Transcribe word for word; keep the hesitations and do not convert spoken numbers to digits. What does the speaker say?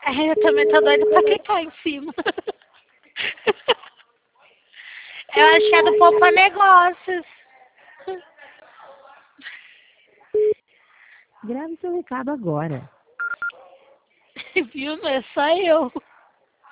É, eu também tô doida pra clicar em cima. Eu achei do Poupa Negócios. Grave seu recado agora. Viu? Não é só eu.